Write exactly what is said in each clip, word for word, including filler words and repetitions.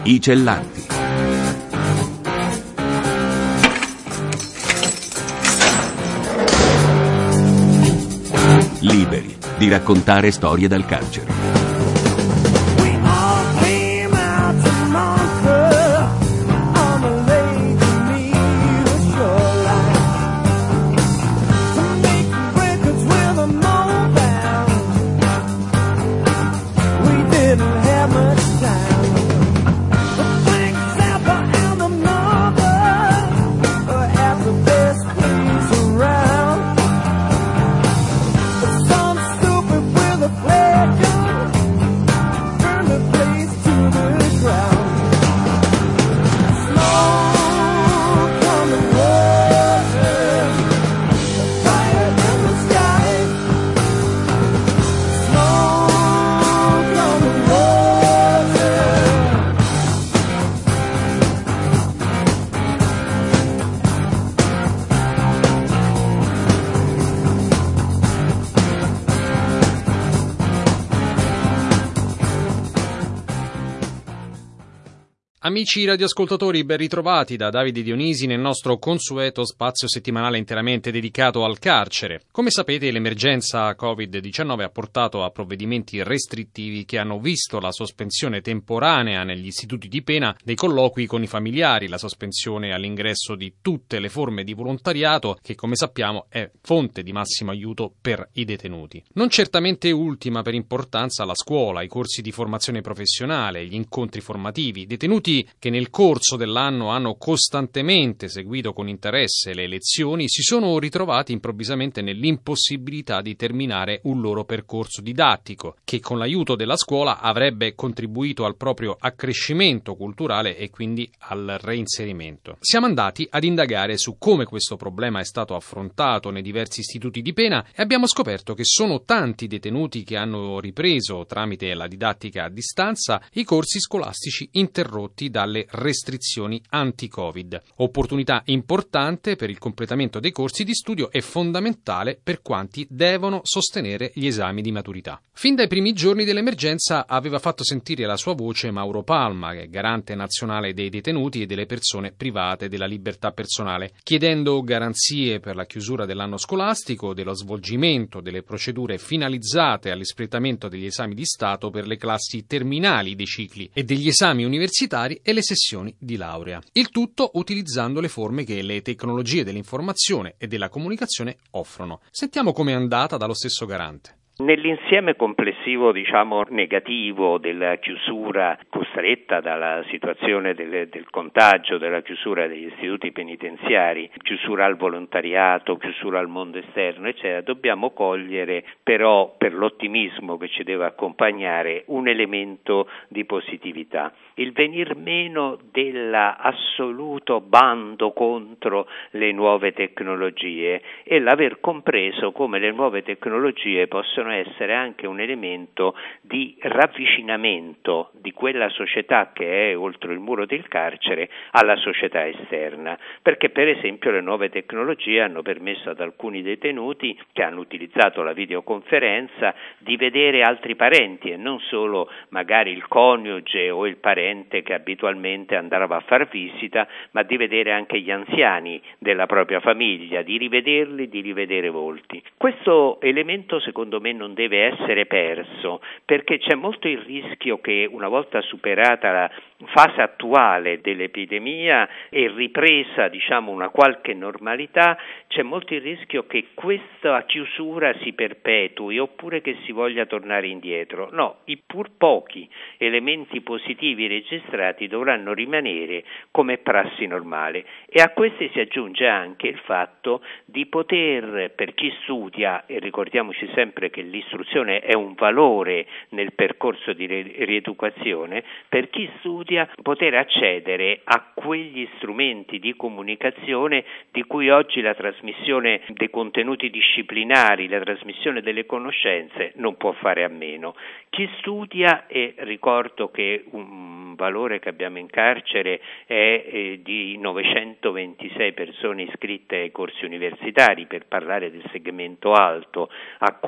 I Cellanti. Liberi di raccontare storie dal carcere. Amici radioascoltatori, ben ritrovati da Davide Dionisi nel nostro consueto spazio settimanale interamente dedicato al carcere. Come sapete, l'emergenza covid diciannove ha portato a provvedimenti restrittivi che hanno visto la sospensione temporanea negli istituti di pena dei colloqui con i familiari, la sospensione all'ingresso di tutte le forme di volontariato che, come sappiamo, è fonte di massimo aiuto per i detenuti. Non certamente ultima per importanza la scuola, i corsi di formazione professionale, gli incontri formativi, detenuti che nel corso dell'anno hanno costantemente seguito con interesse le lezioni si sono ritrovati improvvisamente nell'impossibilità di terminare un loro percorso didattico, che con l'aiuto della scuola avrebbe contribuito al proprio accrescimento culturale e quindi al reinserimento. Siamo andati ad indagare su come questo problema è stato affrontato nei diversi istituti di pena e abbiamo scoperto che sono tanti detenuti che hanno ripreso, tramite la didattica a distanza, i corsi scolastici interrotti dalle restrizioni anti-Covid. Opportunità importante per il completamento dei corsi di studio e fondamentale per quanti devono sostenere gli esami di maturità. Fin dai primi giorni dell'emergenza aveva fatto sentire la sua voce Mauro Palma, che è garante nazionale dei detenuti e delle persone private della libertà personale, chiedendo garanzie per la chiusura dell'anno scolastico, dello svolgimento delle procedure finalizzate all'espletamento degli esami di Stato per le classi terminali dei cicli e degli esami universitari e le sessioni di laurea. Il tutto utilizzando le forme che le tecnologie dell'informazione e della comunicazione offrono. Sentiamo com'è andata dallo stesso garante. Nell'insieme complessivo, diciamo, negativo della chiusura costretta dalla situazione del, del contagio, della chiusura degli istituti penitenziari, chiusura al volontariato, chiusura al mondo esterno, eccetera, dobbiamo cogliere però, per l'ottimismo che ci deve accompagnare, un elemento di positività. Il venir meno dell'assoluto bando contro le nuove tecnologie e l'aver compreso come le nuove tecnologie possono essere anche un elemento di ravvicinamento di quella società che è oltre il muro del carcere alla società esterna, perché per esempio le nuove tecnologie hanno permesso ad alcuni detenuti che hanno utilizzato la videoconferenza di vedere altri parenti e non solo magari il coniuge o il parente che abitualmente andava a far visita, ma di vedere anche gli anziani della propria famiglia, di rivederli, di rivedere volti. Questo elemento secondo me non deve essere perso, perché c'è molto il rischio che una volta superata la fase attuale dell'epidemia e ripresa, diciamo, una qualche normalità, c'è molto il rischio che questa chiusura si perpetui oppure che si voglia tornare indietro. No, i pur pochi elementi positivi registrati dovranno rimanere come prassi normale e a questi si aggiunge anche il fatto di poter, per chi studia, e ricordiamoci sempre che l'istruzione è un valore nel percorso di rieducazione, per chi studia poter accedere a quegli strumenti di comunicazione di cui oggi la trasmissione dei contenuti disciplinari, la trasmissione delle conoscenze non può fare a meno. Chi studia, e ricordo che un valore che abbiamo in carcere è eh, di novecentoventisei persone iscritte ai corsi universitari, per parlare del segmento alto, a cui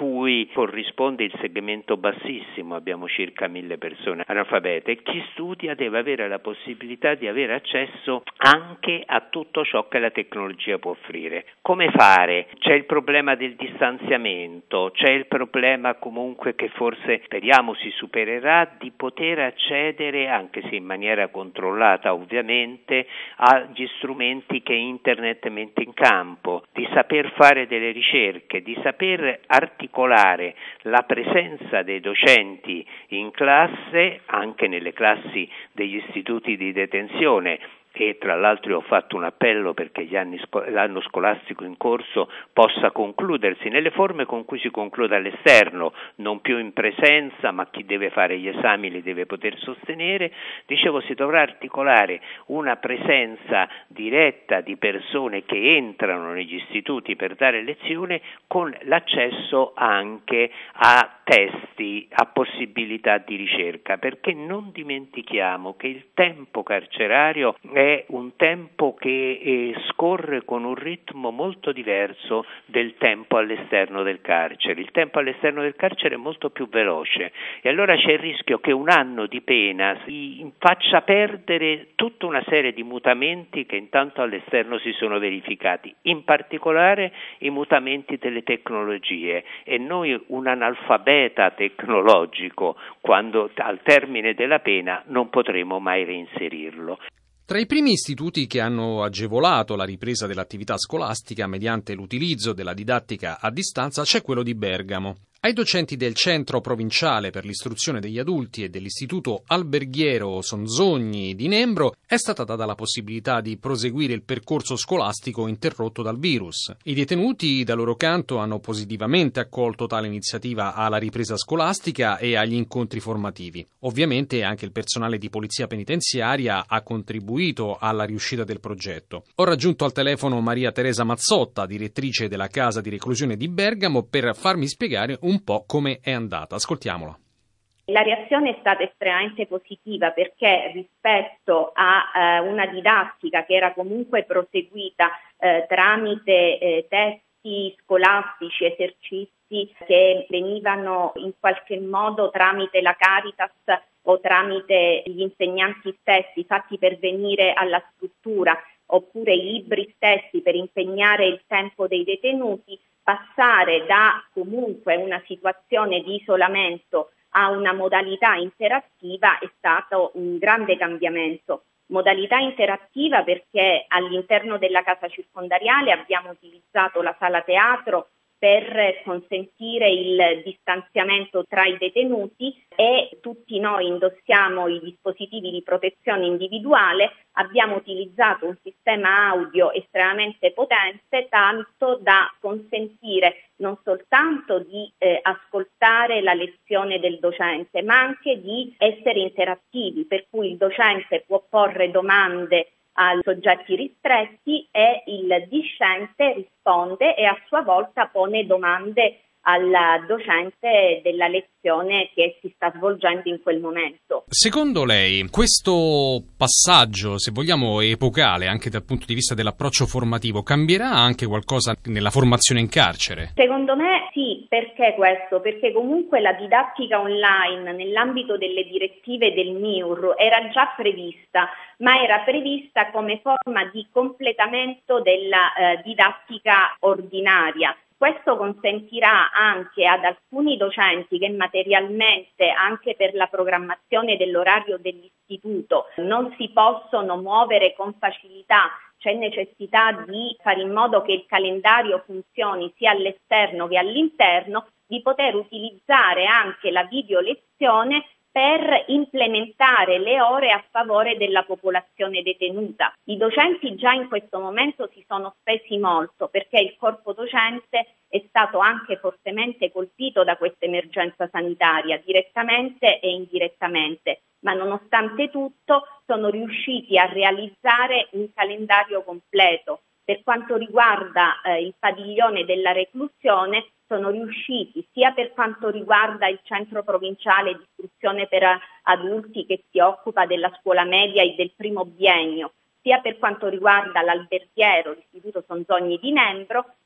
cui corrisponde il segmento bassissimo, abbiamo circa mille persone analfabete, e chi studia deve avere la possibilità di avere accesso anche a tutto ciò che la tecnologia può offrire. Come fare? C'è il problema del distanziamento, c'è il problema comunque che forse speriamo si supererà, di poter accedere, anche se in maniera controllata ovviamente, agli strumenti che internet mette in campo, di saper fare delle ricerche, di saper articolare la presenza dei docenti in classe, anche nelle classi degli istituti di detenzione. E tra l'altro io ho fatto un appello perché gli anni, l'anno scolastico in corso possa concludersi nelle forme con cui si conclude all'esterno, non più in presenza, ma chi deve fare gli esami li deve poter sostenere. Dicevo, si dovrà articolare una presenza diretta di persone che entrano negli istituti per dare lezione, con l'accesso anche a testi, a possibilità di ricerca, perché non dimentichiamo che il tempo carcerario è è un tempo che eh, scorre con un ritmo molto diverso del tempo all'esterno del carcere. Il tempo all'esterno del carcere è molto più veloce e allora c'è il rischio che un anno di pena si faccia perdere tutta una serie di mutamenti che intanto all'esterno si sono verificati, in particolare i mutamenti delle tecnologie, e noi un analfabeta tecnologico, quando al termine della pena, non potremo mai reinserirlo. Tra i primi istituti che hanno agevolato la ripresa dell'attività scolastica mediante l'utilizzo della didattica a distanza c'è quello di Bergamo. Ai docenti del Centro Provinciale per l'Istruzione degli Adulti e dell'Istituto Alberghiero Sonzogni di Nembro è stata data la possibilità di proseguire il percorso scolastico interrotto dal virus. I detenuti, da loro canto, hanno positivamente accolto tale iniziativa alla ripresa scolastica e agli incontri formativi. Ovviamente anche il personale di polizia penitenziaria ha contribuito alla riuscita del progetto. Ho raggiunto al telefono Maria Teresa Mazzotta, direttrice della Casa di Reclusione di Bergamo, per farmi spiegare un po' come è andata. Ascoltiamola. La reazione è stata estremamente positiva perché rispetto a eh, una didattica che era comunque proseguita eh, tramite eh, testi scolastici, esercizi che venivano in qualche modo tramite la Caritas o tramite gli insegnanti stessi fatti pervenire alla struttura, oppure i libri stessi per impegnare il tempo dei detenuti, passare da comunque una situazione di isolamento a una modalità interattiva è stato un grande cambiamento. Modalità interattiva perché all'interno della casa circondariale abbiamo utilizzato la sala teatro per consentire il distanziamento tra i detenuti e tutti noi indossiamo i dispositivi di protezione individuale. Abbiamo utilizzato un sistema audio estremamente potente, tanto da consentire non soltanto di eh, ascoltare la lezione del docente, ma anche di essere interattivi, per cui il docente può porre domande ai soggetti ristretti e il discente risponde e a sua volta pone domande al docente della lezione che si sta svolgendo in quel momento. Secondo lei questo passaggio, se vogliamo epocale anche dal punto di vista dell'approccio formativo, cambierà anche qualcosa nella formazione in carcere? Secondo me sì, perché questo? Perché comunque la didattica online nell'ambito delle direttive del M I U R era già prevista, ma era prevista come forma di completamento della eh, didattica ordinaria. Questo consentirà anche ad alcuni docenti che materialmente, anche per la programmazione dell'orario dell'istituto, non si possono muovere con facilità, c'è necessità di fare in modo che il calendario funzioni sia all'esterno che all'interno, di poter utilizzare anche la videolezione per implementare le ore a favore della popolazione detenuta. I docenti già in questo momento si sono spesi molto perché il corpo docente è stato anche fortemente colpito da questa emergenza sanitaria, direttamente e indirettamente, ma nonostante tutto sono riusciti a realizzare un calendario completo. Per quanto riguarda eh, il padiglione della reclusione, sono riusciti sia per quanto riguarda il centro provinciale di istruzione per adulti che si occupa della scuola media e del primo biennio, sia per quanto riguarda l'alberghiero, l'istituto Sonzogni di Nembro,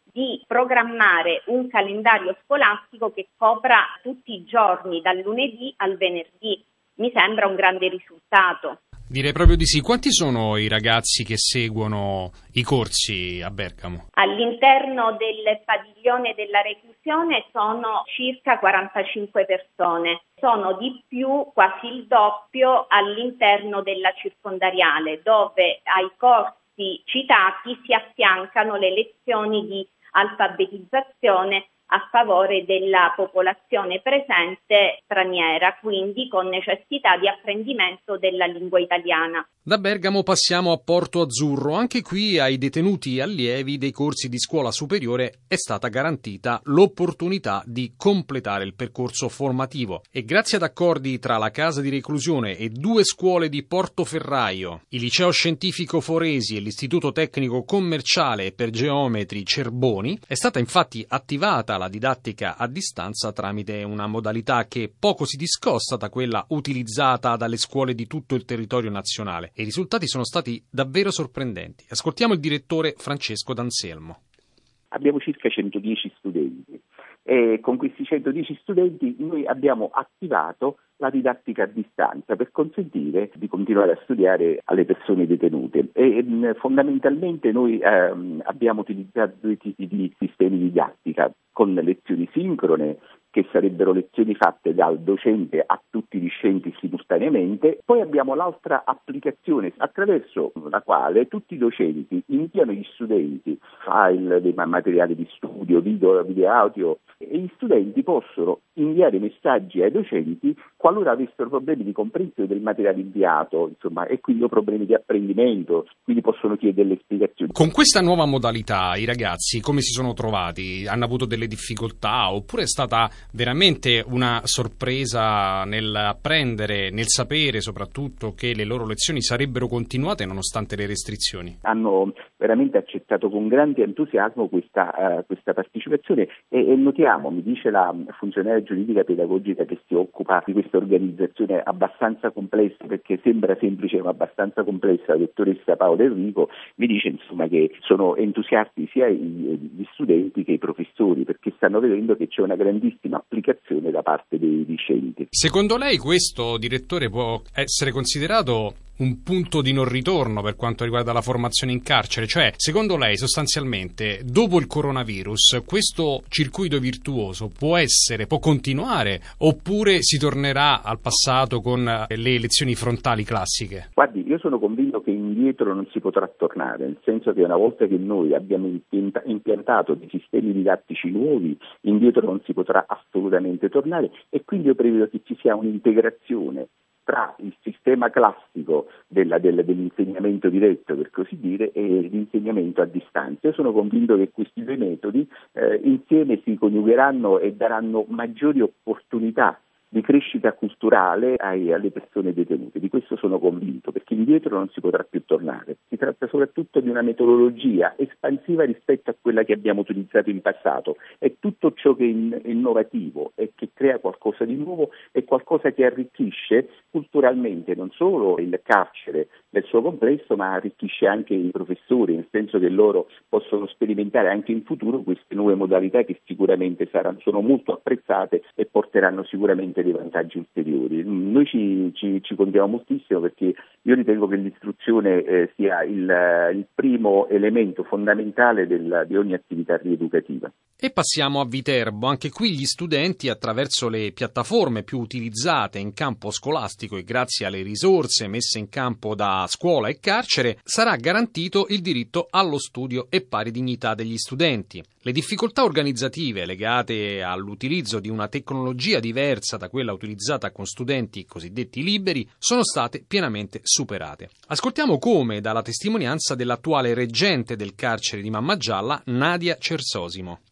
di programmare un calendario scolastico che copra tutti i giorni, dal lunedì al venerdì. Mi sembra un grande risultato. Direi proprio di sì. Quanti sono i ragazzi che seguono i corsi a Bergamo? All'interno del padiglione della reclusione sono circa quarantacinque persone. Sono di più, quasi il doppio, all'interno della circondariale, dove ai corsi citati si affiancano le lezioni di alfabetizzazione a favore della popolazione presente straniera, quindi con necessità di apprendimento della lingua italiana. Da Bergamo passiamo a Porto Azzurro. Anche qui ai detenuti allievi dei corsi di scuola superiore è stata garantita l'opportunità di completare il percorso formativo e grazie ad accordi tra la casa di reclusione e due scuole di Portoferraio, il liceo scientifico Foresi e l'istituto tecnico commerciale per geometri Cerboni, è stata infatti attivata la didattica a distanza tramite una modalità che poco si discosta da quella utilizzata dalle scuole di tutto il territorio nazionale. E i risultati sono stati davvero sorprendenti. Ascoltiamo il direttore Francesco D'Anselmo. Abbiamo circa centodieci studenti e con questi centodieci studenti noi abbiamo attivato la didattica a distanza per consentire di continuare a studiare alle persone detenute e mh, fondamentalmente noi ehm, abbiamo utilizzato due tipi di sistemi di didattica con lezioni sincrone che sarebbero lezioni fatte dal docente a tutti gli discenti simultaneamente. Poi abbiamo l'altra applicazione attraverso la quale tutti i docenti inviano agli studenti file dei materiali di studio, video, video audio e gli studenti possono inviare messaggi ai docenti qualora avessero problemi di comprensione del materiale inviato, insomma, e quindi problemi di apprendimento, quindi possono chiedere delle spiegazioni. Con questa nuova modalità i ragazzi come si sono trovati? Hanno avuto delle difficoltà oppure è stata veramente una sorpresa nell'apprendere, nel sapere soprattutto che le loro lezioni sarebbero continuate nonostante le restrizioni? Hanno veramente accettato con grande entusiasmo questa, uh, questa partecipazione e, e notiamo, mi dice la funzionaria giuridica pedagogica che si occupa di questa organizzazione abbastanza complessa, perché sembra semplice ma abbastanza complessa, la dottoressa Paola Enrico, mi dice insomma che sono entusiasti sia gli studenti che i professori perché stanno vedendo che c'è una grandissima applicazione da parte dei discenti. Secondo lei questo, direttore, può essere considerato un punto di non ritorno per quanto riguarda la formazione in carcere? Cioè, secondo lei, sostanzialmente, dopo il coronavirus, questo circuito virtuoso può essere, può continuare, oppure si tornerà al passato con le lezioni frontali classiche? Guardi, io sono convinto che indietro non si potrà tornare, nel senso che una volta che noi abbiamo impiantato dei sistemi didattici nuovi, indietro non si potrà assolutamente tornare e quindi io prevedo che ci sia un'integrazione tra il sistema classico della, del, dell'insegnamento diretto, per così dire, e l'insegnamento a distanza. Io sono convinto che questi due metodi eh, insieme si coniugheranno e daranno maggiori opportunità di crescita culturale ai, alle persone detenute. Di questo sono convinto, perché indietro non si potrà più tornare. Si tratta soprattutto di una metodologia espansiva rispetto a quella che abbiamo utilizzato in passato. E tutto ciò che è innovativo e che crea qualcosa di nuovo è qualcosa che arricchisce culturalmente non solo il carcere nel suo complesso, ma arricchisce anche i professori, nel senso che loro possono sperimentare anche in futuro queste nuove modalità che sicuramente saranno, sono molto apprezzate e porteranno sicuramente dei vantaggi ulteriori. Noi ci, ci, ci contiamo moltissimo perché io ritengo che l'istruzione eh, sia il, il primo elemento fondamentale del, di ogni attività rieducativa. E passiamo a Viterbo. Anche qui gli studenti, attraverso le piattaforme più utilizzate in campo scolastico e grazie alle risorse messe in campo da scuola e carcere, sarà garantito il diritto allo studio e pari dignità degli studenti. Le difficoltà organizzative legate all'utilizzo di una tecnologia diversa da quella utilizzata con studenti cosiddetti liberi sono state pienamente superate. Ascoltiamo come dalla testimonianza dell'attuale reggente del carcere di Mammagialla, Nadia Cersosimo.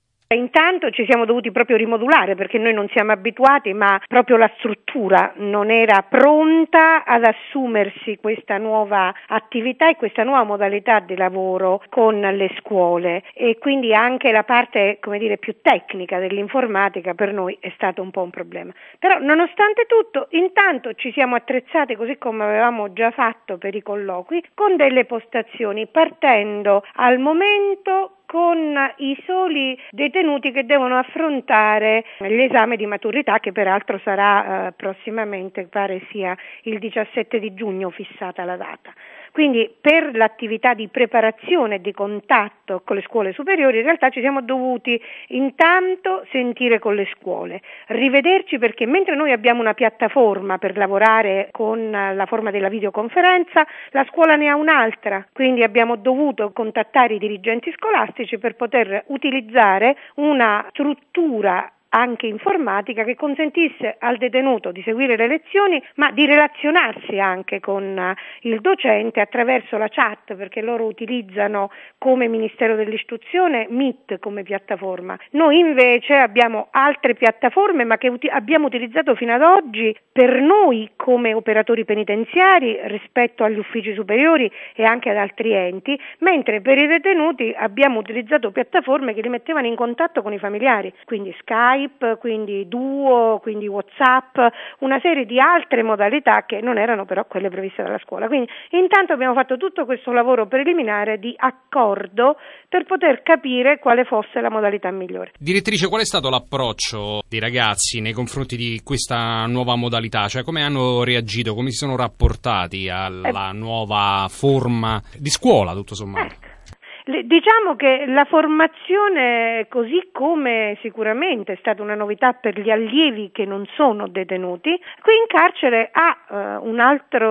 Intanto ci siamo dovuti proprio rimodulare perché noi non siamo abituati, ma proprio la struttura non era pronta ad assumersi questa nuova attività e questa nuova modalità di lavoro con le scuole e quindi anche la parte, come dire, più tecnica dell'informatica per noi è stato un po' un problema. Però nonostante tutto, intanto ci siamo attrezzati così come avevamo già fatto per i colloqui con delle postazioni partendo al momento con i soli detenuti che devono affrontare l'esame di maturità, che peraltro sarà eh, prossimamente, pare sia il diciassette di giugno fissata la data. Quindi per l'attività di preparazione e di contatto con le scuole superiori in realtà ci siamo dovuti intanto sentire con le scuole, rivederci, perché mentre noi abbiamo una piattaforma per lavorare con la forma della videoconferenza, la scuola ne ha un'altra, quindi abbiamo dovuto contattare i dirigenti scolastici per poter utilizzare una struttura anche informatica che consentisse al detenuto di seguire le lezioni, ma di relazionarsi anche con il docente attraverso la chat, perché loro utilizzano come Ministero dell'Istruzione Meet come piattaforma. Noi invece abbiamo altre piattaforme, ma che uti- abbiamo utilizzato fino ad oggi per noi come operatori penitenziari rispetto agli uffici superiori e anche ad altri enti, mentre per i detenuti abbiamo utilizzato piattaforme che li mettevano in contatto con i familiari, quindi Skype, quindi Duo, quindi WhatsApp, una serie di altre modalità che non erano però quelle previste dalla scuola. Quindi intanto abbiamo fatto tutto questo lavoro preliminare di accordo per poter capire quale fosse la modalità migliore. Direttrice, qual è stato l'approccio dei ragazzi nei confronti di questa nuova modalità? Cioè, come hanno reagito, come si sono rapportati alla eh. nuova forma di scuola, tutto sommato? Eh. Diciamo che la formazione, così come sicuramente è stata una novità per gli allievi che non sono detenuti, qui in carcere ha uh, un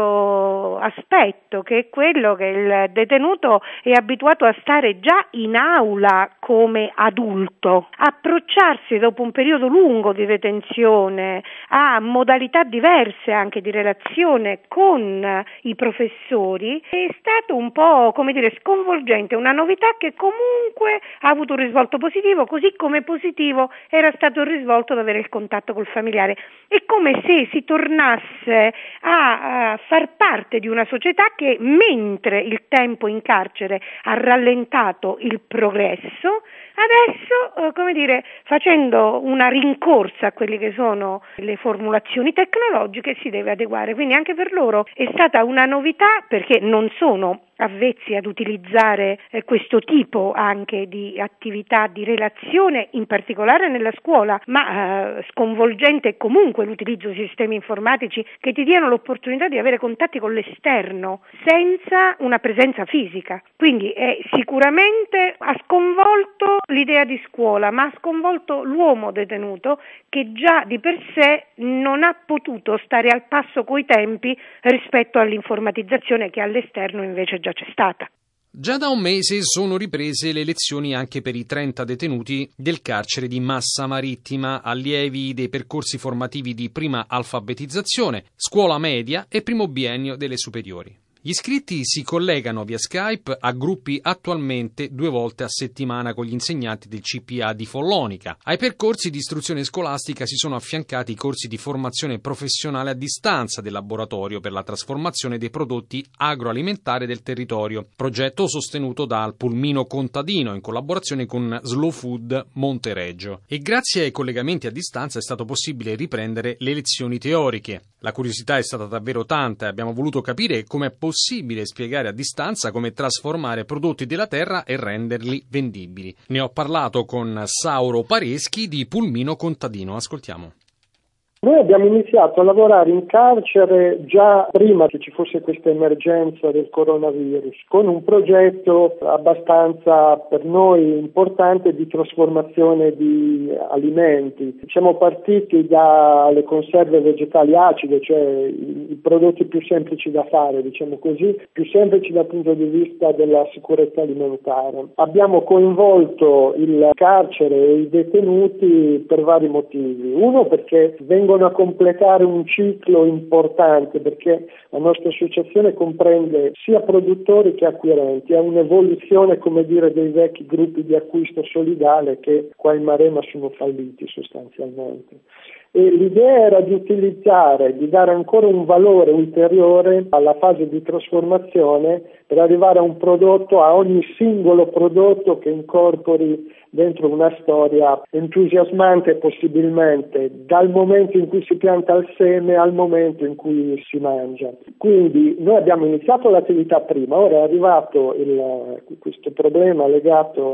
altro aspetto, che è quello che il detenuto è abituato a stare già in aula come adulto, approcciarsi dopo un periodo lungo di detenzione a modalità diverse anche di relazione con i professori è stato un po', come dire, sconvolgente, una novità che comunque ha avuto un risvolto positivo, così come positivo era stato il risvolto di avere il contatto col familiare. È come se si tornasse a, a far parte di una società che, mentre il tempo in carcere ha rallentato il progresso, adesso, eh, come dire, facendo una rincorsa a quelle che sono le formulazioni tecnologiche, si deve adeguare. Quindi anche per loro è stata una novità, perché non sono avvezzi ad utilizzare eh, questo tipo anche di attività di relazione, in particolare nella scuola, ma eh, sconvolgente comunque l'utilizzo di sistemi informatici che ti diano l'opportunità di avere contatti con l'esterno senza una presenza fisica. Quindi è sicuramente ha sconvolto l'idea di scuola, ma ha sconvolto l'uomo detenuto, che già di per sé non ha potuto stare al passo coi tempi rispetto all'informatizzazione che all'esterno invece già c'è stata. Già da un mese sono riprese le lezioni anche per i trenta detenuti del carcere di Massa Marittima, allievi dei percorsi formativi di prima alfabetizzazione, scuola media e primo biennio delle superiori. Gli iscritti si collegano via Skype a gruppi attualmente due volte a settimana con gli insegnanti del C P A di Follonica. Ai percorsi di istruzione scolastica si sono affiancati i corsi di formazione professionale a distanza del laboratorio per la trasformazione dei prodotti agroalimentari del territorio, progetto sostenuto dal Pulmino Contadino in collaborazione con Slow Food Montereggio. E grazie ai collegamenti a distanza è stato possibile riprendere le lezioni teoriche. La curiosità è stata davvero tanta e abbiamo voluto capire come è possibile spiegare a distanza come trasformare prodotti della terra e renderli vendibili. Ne ho parlato con Sauro Pareschi di Pulmino Contadino. Ascoltiamo. Noi abbiamo iniziato a lavorare in carcere già prima che ci fosse questa emergenza del coronavirus, con un progetto abbastanza per noi importante di trasformazione di alimenti. Siamo partiti dalle conserve vegetali acide, cioè i, i prodotti più semplici da fare, diciamo così, più semplici dal punto di vista della sicurezza alimentare. Abbiamo coinvolto il carcere e i detenuti per vari motivi. Uno, perché vengono a completare un ciclo importante, perché la nostra associazione comprende sia produttori che acquirenti, è un'evoluzione, come dire, dei vecchi gruppi di acquisto solidale che qua in Marema sono falliti sostanzialmente. E l'idea era di utilizzare, di dare ancora un valore ulteriore alla fase di trasformazione per arrivare a un prodotto, a ogni singolo prodotto che incorpori dentro una storia entusiasmante possibilmente dal momento in cui si pianta il seme al momento in cui si mangia. Quindi noi abbiamo iniziato l'attività prima, ora è arrivato il, questo problema legato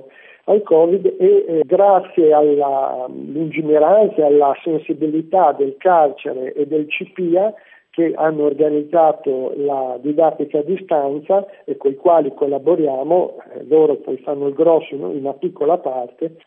al Covid e eh, grazie alla lungimiranza e alla sensibilità del carcere e del C P I A, che hanno organizzato la didattica a distanza e con i quali collaboriamo, eh, loro poi fanno il grosso in una piccola parte,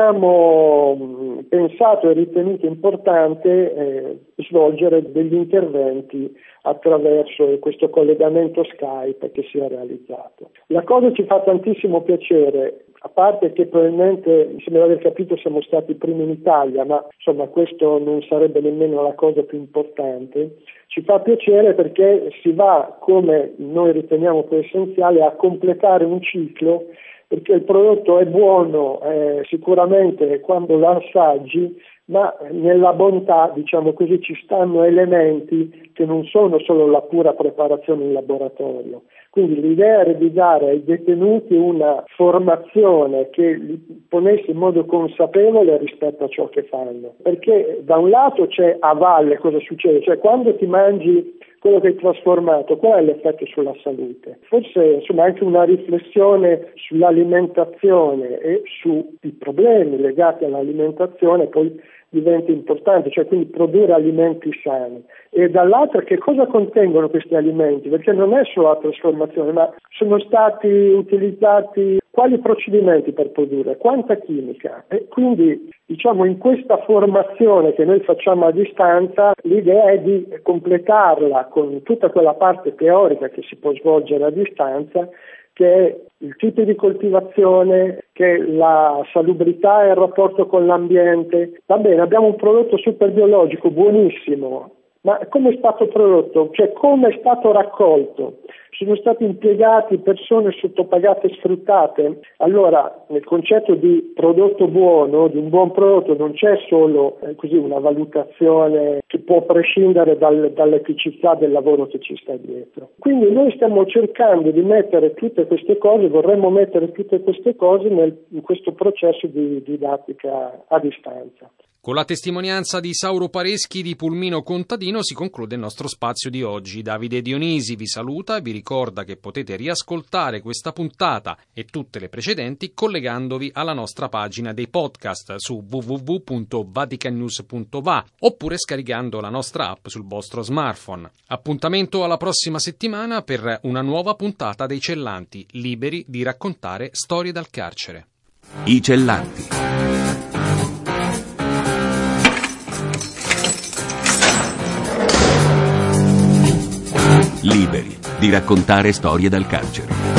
abbiamo mh, pensato e ritenuto importante eh, svolgere degli interventi attraverso questo collegamento Skype che si è realizzato. La cosa ci fa tantissimo piacere, a parte che probabilmente, mi sembra aver capito, siamo stati i primi in Italia, ma insomma questo non sarebbe nemmeno la cosa più importante. Ci fa piacere perché si va, come noi riteniamo più essenziale, a completare un ciclo, perché il prodotto è buono eh, sicuramente quando lo assaggi, ma nella bontà, diciamo così, ci stanno elementi che non sono solo la pura preparazione in laboratorio. Quindi l'idea era di dare ai detenuti una formazione che li ponesse in modo consapevole rispetto a ciò che fanno, perché da un lato c'è a valle cosa succede, cioè quando ti mangi quello che hai trasformato, qual è l'effetto sulla salute? Forse insomma anche una riflessione sull'alimentazione e sui problemi legati all'alimentazione poi diventa importante, cioè quindi produrre alimenti sani. E dall'altra che cosa contengono questi alimenti? Perché non è solo la trasformazione, ma sono stati utilizzati quali procedimenti per produrre, quanta chimica. E quindi diciamo in questa formazione che noi facciamo a distanza l'idea è di completarla con tutta quella parte teorica che si può svolgere a distanza, che è il tipo di coltivazione, che è la salubrità e il rapporto con l'ambiente. Va bene, abbiamo un prodotto super biologico, buonissimo, ma come è stato prodotto? Cioè come è stato raccolto? Sono stati impiegati persone sottopagate e sfruttate? Allora, nel concetto di prodotto buono, di un buon prodotto, non c'è solo eh, così una valutazione che può prescindere dal, dall'eticità del lavoro che ci sta dietro. Quindi noi stiamo cercando di mettere tutte queste cose, vorremmo mettere tutte queste cose nel, in questo processo di didattica a distanza. Con la testimonianza di Sauro Pareschi di Pulmino Contadino si conclude il nostro spazio di oggi. Davide Dionisi vi saluta e vi ricorda che potete riascoltare questa puntata e tutte le precedenti collegandovi alla nostra pagina dei podcast su w w w punto vatican news punto v a oppure scaricando la nostra app sul vostro smartphone. Appuntamento alla prossima settimana per una nuova puntata dei Cellanti, liberi di raccontare storie dal carcere. I Cellanti. Liberi di raccontare storie dal carcere.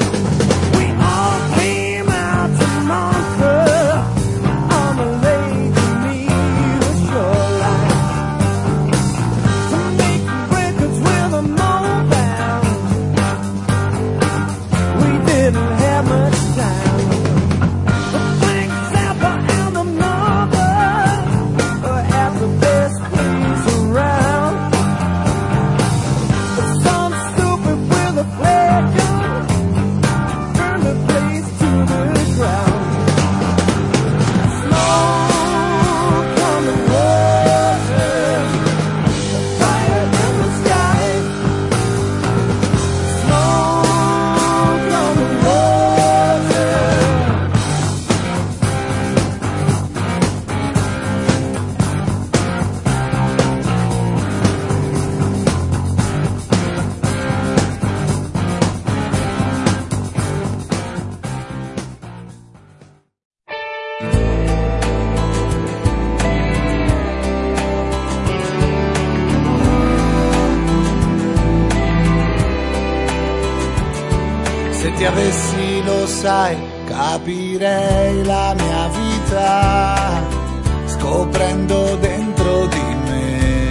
Se ti avessi, lo sai, capirei la mia vita, scoprendo dentro di me,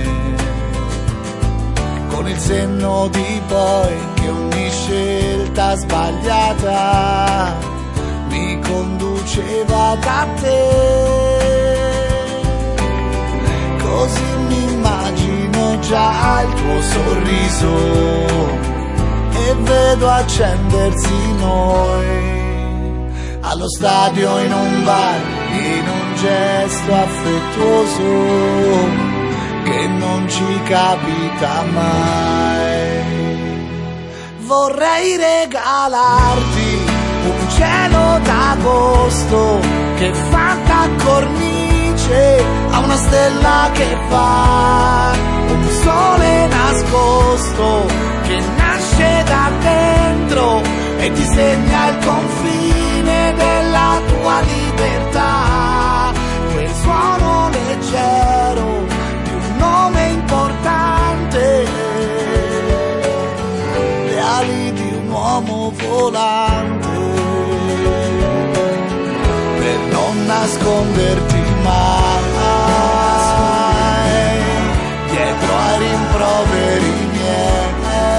con il senno di poi che ogni scelta sbagliata mi conduceva da te. Così mi immagino già il tuo sorriso e vedo accendersi noi, allo stadio, in un bar, in un gesto affettuoso che non ci capita mai. Vorrei regalarti un cielo d'agosto che fa da cornice a una stella che va, un sole nascosto che nasce da dentro e disegna il confine della tua libertà, quel suono leggero di un nome importante, le ali di un uomo volante, per non nasconderti mai dietro ai rimproveri miei.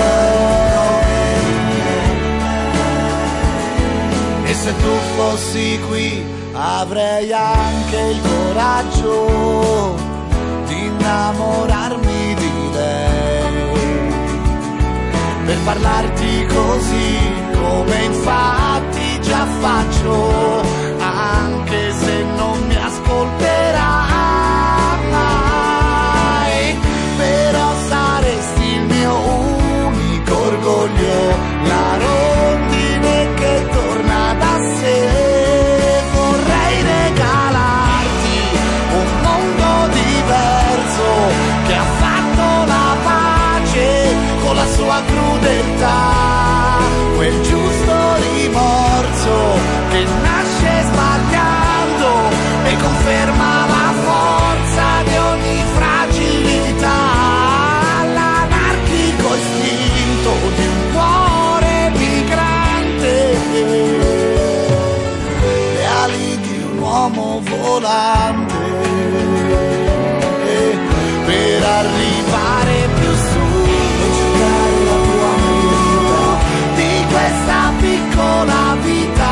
E se tu fossi qui avrei anche il coraggio di innamorarmi di lei, per parlarti così come infatti già faccio, anche se non mi ascolterai, però saresti il mio unico orgoglio, la rondine che torna da sé. Vorrei regalarti un mondo diverso che ha fatto la pace con la sua crudeltà, quel giusto rimorso che nasce sbagliando e conferma la forza di ogni fragilità, l'anarchico istinto di un cuore migrante, le ali di un uomo volante, per arrivare più su e cercare la tua vita di questa piccola vita,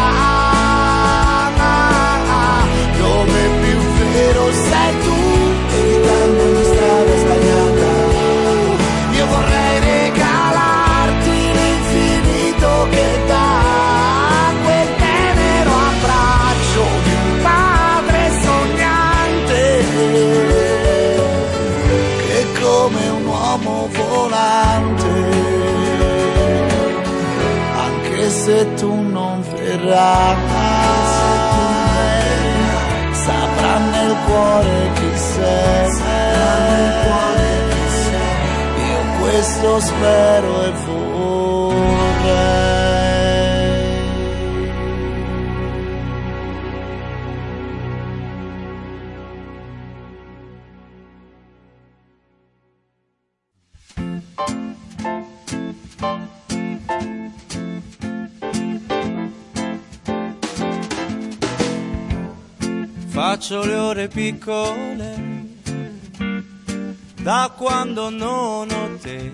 dove più vero sei tu, evitando ogni strada sbagliata. Io vorrei regalarti l'infinito che dà quel tenero abbraccio di un padre sognante, che come un uomo volante, anche se tu non verrai, saprà nel cuore chi sei, io questo spero e vorrei. Faccio le ore piccole da quando non ho te,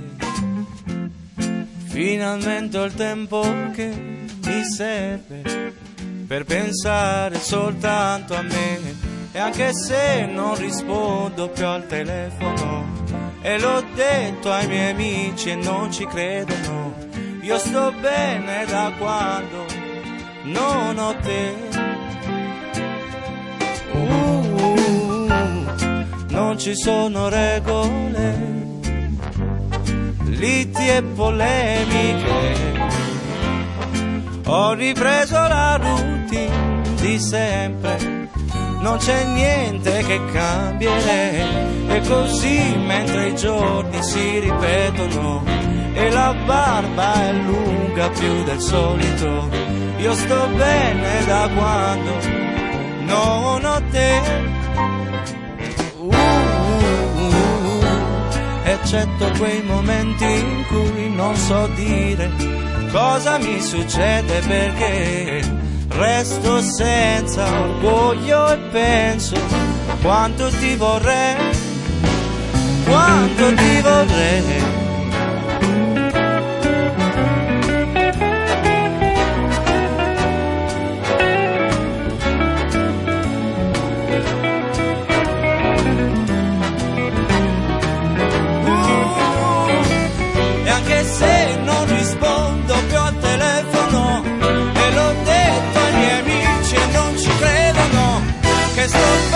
finalmente ho il tempo che mi serve per pensare soltanto a me, e anche se non rispondo più al telefono e l'ho detto ai miei amici e non ci credono, io sto bene da quando non ho te. Uh, non ci sono regole, liti e polemiche, ho ripreso la routine di sempre, non c'è niente che cambierei, e così mentre i giorni si ripetono e la barba è lunga più del solito, io sto bene da quando non ho te, uh, uh, uh, eccetto quei momenti in cui non so dire cosa mi succede, perché resto senza orgoglio e penso quanto ti vorrei, quanto ti vorrei. Se non rispondo più al telefono e l'ho detto ai miei amici e non ci credono che sto